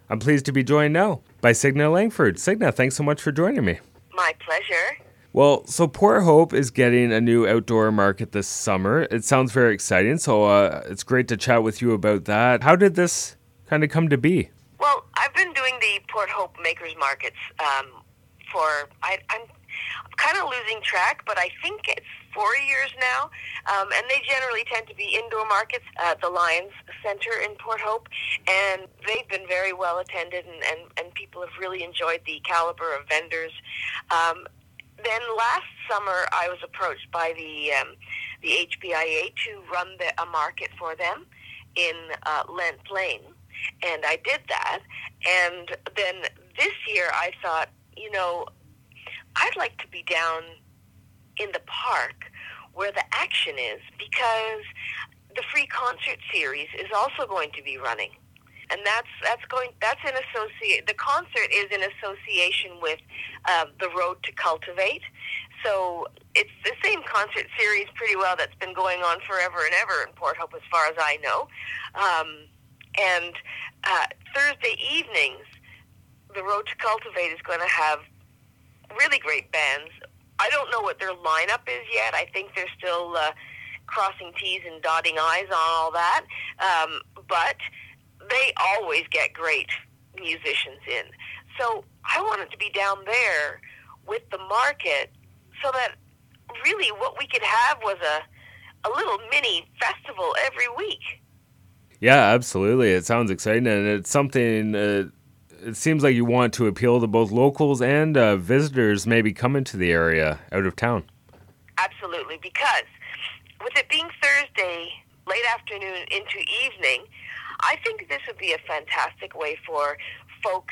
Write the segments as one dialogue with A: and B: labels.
A: I'm pleased to be joined now by Signa Langford. Signa, thanks so much for joining me.
B: My pleasure.
A: Well, so Port Hope is getting a new outdoor market this summer. It sounds very exciting, so it's great to chat with you about that. How did this kind of come to be?
B: Well, I've been doing the Port Hope Makers Markets I'm kind of losing track, but I think it's 4 years now, and they generally tend to be indoor markets at the Lions Center in Port Hope, and they've been very well attended, and people have really enjoyed the caliber of vendors. Then last summer, I was approached by the HPIA to run a market for them in Lent Lane, and I did that. And then this year, I thought, I'd like to be down in the park where the action is, because the free concert series is also going to be running. And the concert is in association with the Road to Cultivate. So it's the same concert series pretty well that's been going on forever and ever in Port Hope, as far as I know. And Thursday evenings, the Road to Cultivate is going to have really great bands. I don't know what their lineup is yet. I think they're still crossing T's and dotting I's on all that. But they always get great musicians in. So I wanted to be down there with the market so that really what we could have was a little mini festival every week.
A: Yeah, absolutely. It sounds exciting, and it's something, it seems like you want to appeal to both locals and visitors maybe coming to the area out of town.
B: Absolutely, because with it being Thursday, late afternoon into evening, I think this would be a fantastic way for folks,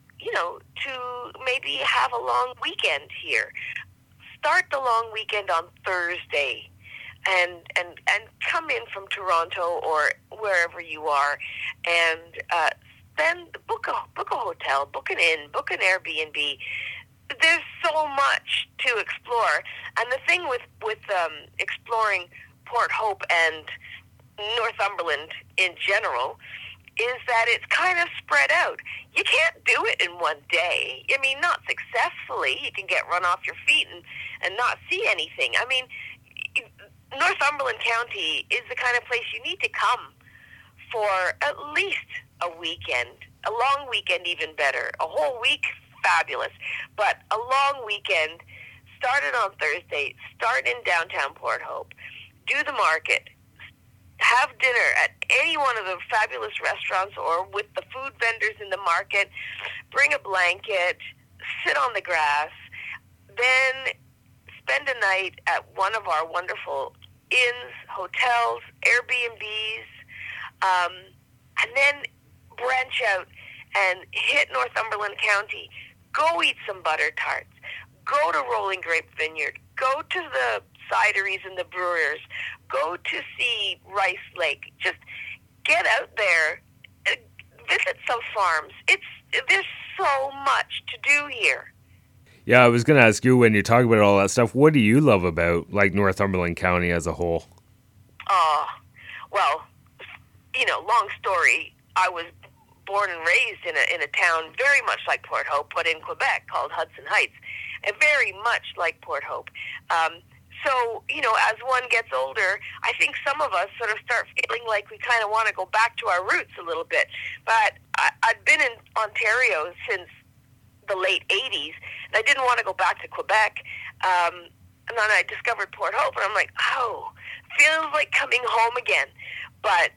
B: to maybe have a long weekend here. Start the long weekend on Thursday and come in from Toronto or wherever you are, and then book a hotel, book an inn, book an Airbnb. There's so much to explore. And the thing with exploring Port Hope and Northumberland in general is that it's kind of spread out. You can't do it in one day. I mean, not successfully. You can get run off your feet and not see anything. I mean, Northumberland County is the kind of place you need to come for at least a weekend, a long weekend even better. A whole week, fabulous. But a long weekend, started on Thursday, start in downtown Port Hope, do the market, have dinner at any one of the fabulous restaurants or with the food vendors in the market, bring a blanket, sit on the grass, then spend a night at one of our wonderful inns, hotels, Airbnbs, and then branch out and hit Northumberland County. Go eat some butter tarts. Go to Rolling Grape Vineyard. Go to the cideries and the brewers. Go to see Rice Lake. Just get out there, visit some farms. There's so much to do here.
A: Yeah, I was going to ask you, when you talk about all that stuff, what do you love about Northumberland County as a whole?
B: Well, long story. I was born and raised in a town very much like Port Hope, but in Quebec, called Hudson Heights, and very much like Port Hope. So, as one gets older, I think some of us sort of start feeling like we kind of want to go back to our roots a little bit. But I've been in Ontario since the late 80s, and I didn't want to go back to Quebec. And then I discovered Port Hope, and I'm like, feels like coming home again. But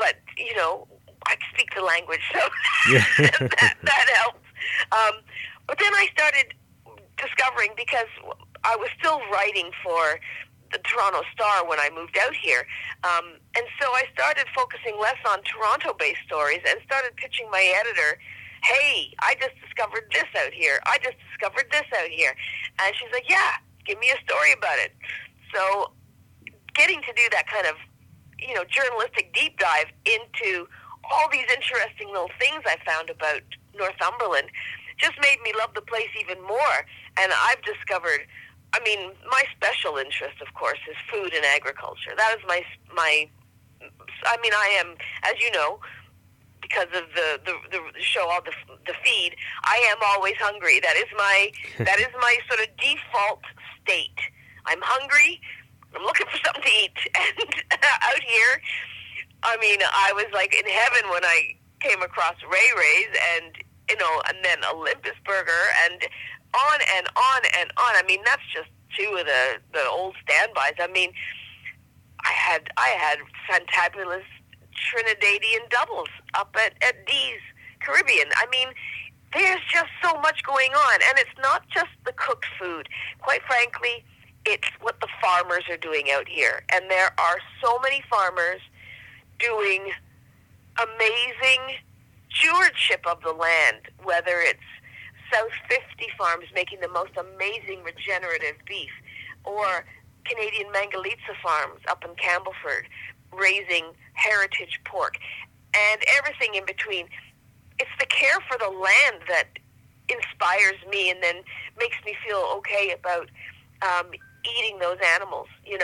B: I speak the language, so
A: yeah.
B: that helps. But then I started discovering, because I was still writing for the Toronto Star when I moved out here, and so I started focusing less on Toronto-based stories and started pitching my editor, hey, I just discovered this out here. I just discovered this out here. And she's like, yeah, give me a story about it. So getting to do that kind of, journalistic deep dive into all these interesting little things I found about Northumberland just made me love the place even more. And I've discovered, my special interest, of course, is food and agriculture. That is I am, as you know, because of the show, all the feed. I am always hungry. That is my sort of default state. I'm hungry. I'm looking for something to eat. And out here, I mean, I was like in heaven when I came across Ray Ray's and and then Olympus Burger and on and on and on. I mean, that's just two of the old standbys. I mean, I had fantabulous Trinidadian doubles up at Dee's Caribbean. I mean, there's just so much going on, and it's not just the cooked food. Quite frankly, it's what the farmers are doing out here, and there are so many farmers doing amazing stewardship of the land, whether it's South 50 Farms making the most amazing regenerative beef, or Canadian Mangalitsa Farms up in Campbellford raising heritage pork, and everything in between. It's the care for the land that inspires me and then makes me feel okay about eating those animals,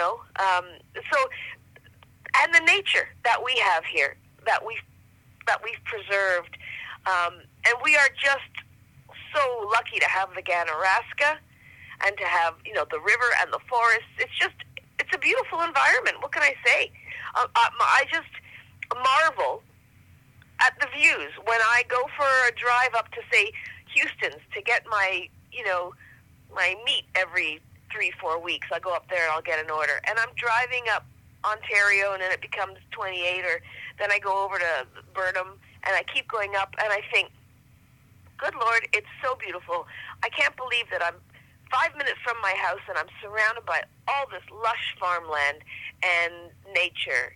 B: and the nature that we have here, that we've preserved, and we are just so lucky to have the Ganaraska and to have the river and the forests. It's a beautiful environment. What can I say? I just marvel at the views when I go for a drive up to, say, Houston's to get my my meat every 3-4 weeks. I go up there and I'll get an order, and I'm driving up Ontario, and then it becomes 28, or then I go over to Burnham, and I keep going up, and I think, good Lord, it's so beautiful. I can't believe that I'm 5 minutes from my house, and I'm surrounded by all this lush farmland and nature.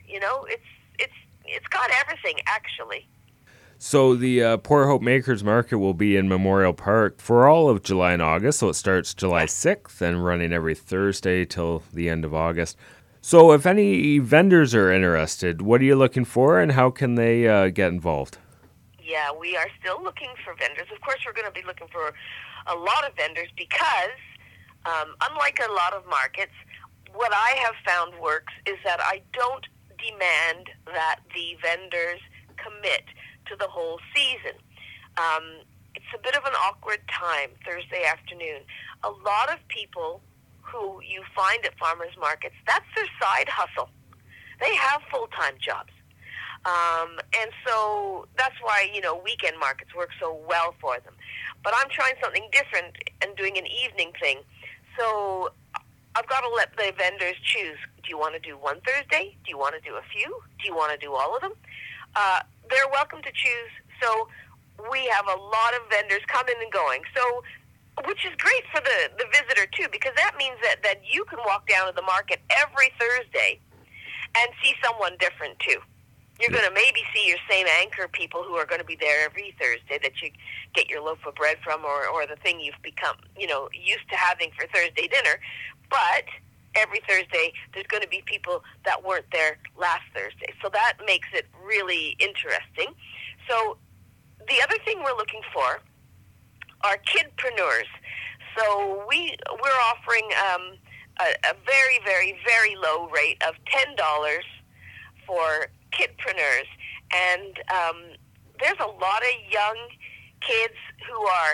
B: It's got everything, actually.
A: So the Port Hope Makers Market will be in Memorial Park for all of July and August. So it starts July 6th and running every Thursday till the end of August. So if any vendors are interested, what are you looking for, and how can they get involved?
B: Yeah, we are still looking for vendors. Of course, we're going to be looking for a lot of vendors because, unlike a lot of markets, what I have found works is that I don't demand that the vendors commit to the whole season. It's a bit of an awkward time, Thursday afternoon. A lot of people who you find at farmers markets, that's their side hustle. They have full-time jobs. And so that's why, weekend markets work so well for them. But I'm trying something different and doing an evening thing. So I've got to let the vendors choose. Do you want to do one Thursday? Do you want to do a few? Do you want to do all of them? They're welcome to choose. So we have a lot of vendors coming and going. So, which is great for the visitor, too, because that means that you can walk down to the market every Thursday and see someone different, too. You're going to maybe see your same anchor people who are going to be there every Thursday that you get your loaf of bread from, or the thing you've become, used to having for Thursday dinner. But every Thursday, there's going to be people that weren't there last Thursday. So that makes it really interesting. So the other thing we're looking for are kidpreneurs. So we're offering a very, very, very low rate of $10 for kidpreneurs. And there's a lot of young kids who are,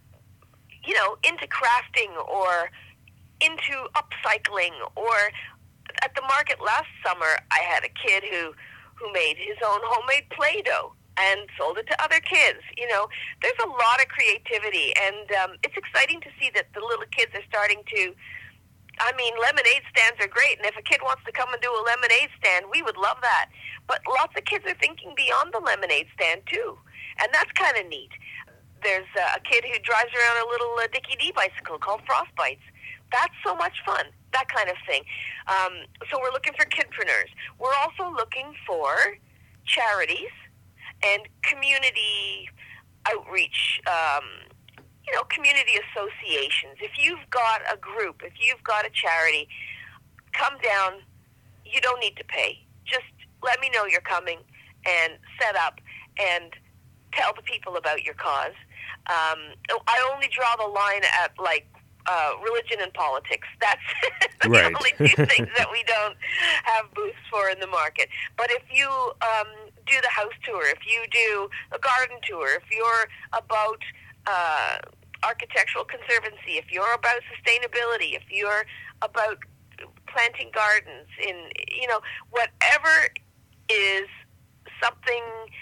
B: into crafting or into upcycling. Or at the market last summer, I had a kid who made his own homemade Play-Doh and sold it to other kids. There's a lot of creativity, and it's exciting to see that the little kids are starting to, lemonade stands are great, and if a kid wants to come and do a lemonade stand, we would love that. But lots of kids are thinking beyond the lemonade stand, too, and that's kind of neat. There's a kid who drives around a little Dickie D bicycle called Frostbites. That's so much fun, that kind of thing. So we're looking for kidpreneurs. We're also looking for charities and community outreach, community associations. If you've got a group, if you've got a charity, come down. You don't need to pay. Just let me know you're coming and set up and tell the people about your cause. I only draw the line at, religion and politics. That's
A: right.
B: The only two things that we don't have booths for in the market. But if you do the house tour, if you do a garden tour, if you're about architectural conservancy, if you're about sustainability, if you're about planting gardens, in whatever is something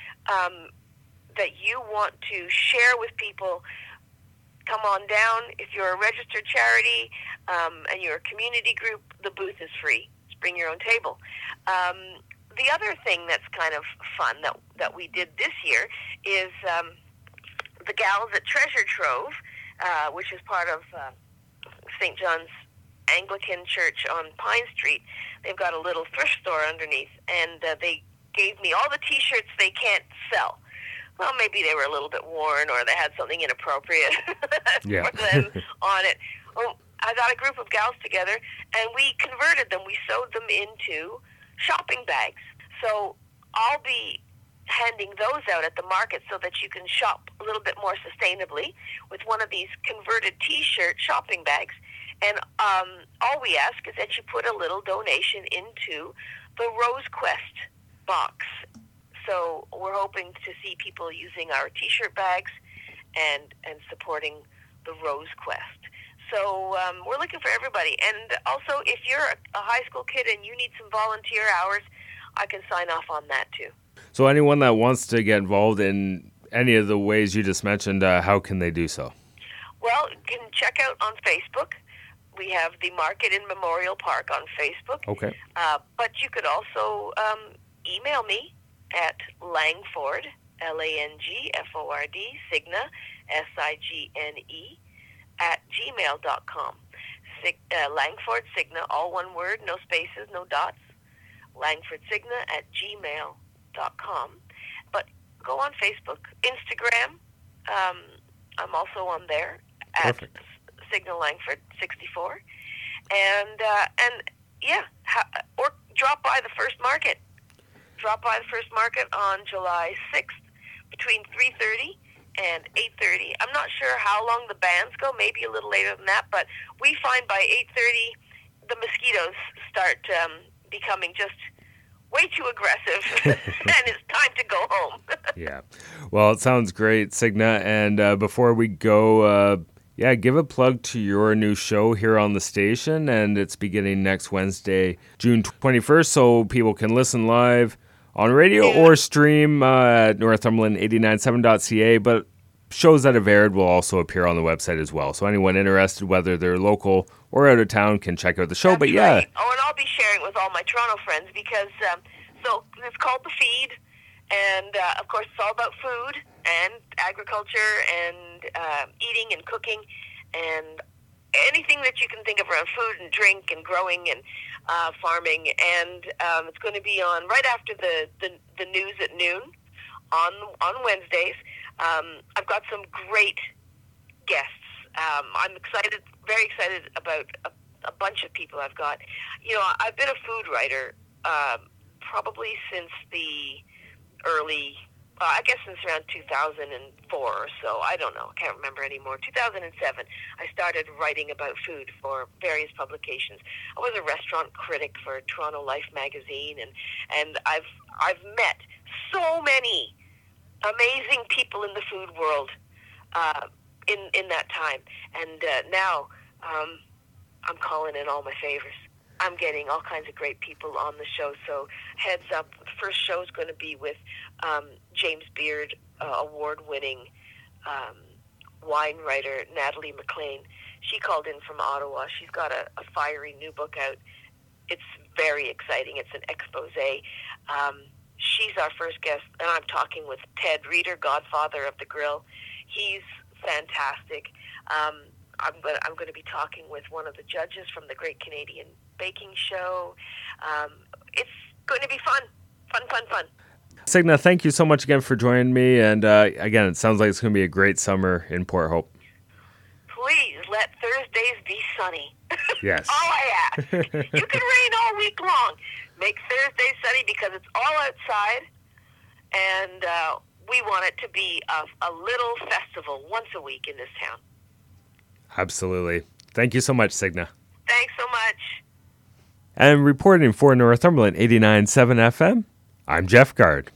B: that you want to share with people, come on down. If you're a registered charity and you're a community group, the booth is free. Just bring your own table. The other thing that's kind of fun that we did this year is the Gals at Treasure Trove, which is part of St. John's Anglican Church on Pine Street. They've got a little thrift store underneath, and they gave me all the T-shirts they can't sell. Well, maybe they were a little bit worn, or they had something inappropriate for them on it. Well, I got a group of gals together, and we converted them. We sewed them into shopping bags. So I'll be handing those out at the market so that you can shop a little bit more sustainably with one of these converted T-shirt shopping bags. And all we ask is that you put a little donation into the Rose Quest box. So we're hoping to see people using our T-shirt bags and supporting the Rose Quest. So we're looking for everybody. And also, if you're a high school kid and you need some volunteer hours, I can sign off on that too.
A: So anyone that wants to get involved in any of the ways you just mentioned, how can they do so?
B: Well, you can check out on Facebook. We have the Market in Memorial Park on Facebook.
A: Okay.
B: But you could also email me at Langford, Langford, Signe, Signe, at gmail.com. Langford Signe, all one word, no spaces, no dots. Langford Signe at gmail.com. But go on Facebook, Instagram. I'm also on there at Signe Langford 64, and or drop by the first market. Drop by the first market on July 6th between 3:30 and 8:30. I'm not sure how long the bands go, maybe a little later than that, but we find by 8:30 the mosquitoes start becoming just way too aggressive, and it's time to go home.
A: Yeah. Well, it sounds great, Signe. And before we go, give a plug to your new show here on the station, and it's beginning next Wednesday, June 21st, so people can listen live on radio or stream at Northumberland897.ca, but shows that have aired will also appear on the website as well. So anyone interested, whether they're local or out of town, can check out the show.
B: That's
A: but
B: right. Oh, and I'll be sharing it with all my Toronto friends because so it's called The Feed, and of course it's all about food and agriculture and eating and cooking and anything that you can think of around food and drink and growing and farming. And it's going to be on right after the news at noon on Wednesdays. I've got some great guests. I'm excited, very excited about a bunch of people I've got. I've been a food writer probably since the early, I guess since around 2004 or so. I don't know. I can't remember anymore. 2007, I started writing about food for various publications. I was a restaurant critic for Toronto Life magazine, and I've met so many amazing people in the food world in that time. And now I'm calling in all my favors. I'm getting all kinds of great people on the show. So heads up, the first show is going to be with James Beard, award-winning wine writer Natalie McLean. She called in from Ottawa. She's got a fiery new book out. It's very exciting. It's an expose. She's our first guest, and I'm talking with Ted Reeder, godfather of the grill. He's fantastic. I'm going to be talking with one of the judges from the Great Canadian Baking Show. It's going to be fun.
A: Signe, thank you so much again for joining me. And again, it sounds like it's going to be a great summer in Port Hope.
B: Please let Thursdays be sunny.
A: Yes.
B: All I ask. You can rain all week long. Make Thursday sunny because it's all outside, and we want it to be a little festival once a week in this town.
A: Absolutely. Thank you so much, Signe.
B: Thanks so much.
A: And reporting for Northumberland 89.7 FM, I'm Jeff Gard.